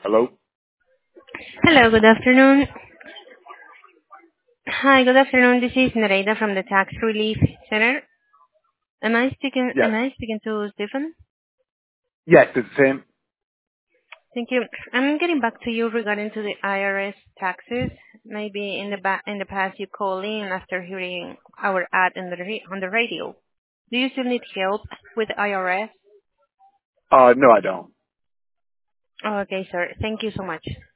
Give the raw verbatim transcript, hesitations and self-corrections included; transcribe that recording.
Hello? Hello, good afternoon. Hi, good afternoon. This is Nereida from the Tax Relief Center. Am I speaking Yes. Am I speaking to Stephen? Yes, it's him. Thank you. I'm getting back to you regarding to the I R S taxes. Maybe in the ba- in the past you called in after hearing our ad on the ra- on the radio. Do you still need help with I R S? Uh, no, I don't. Oh, okay, sir. Thank you so much.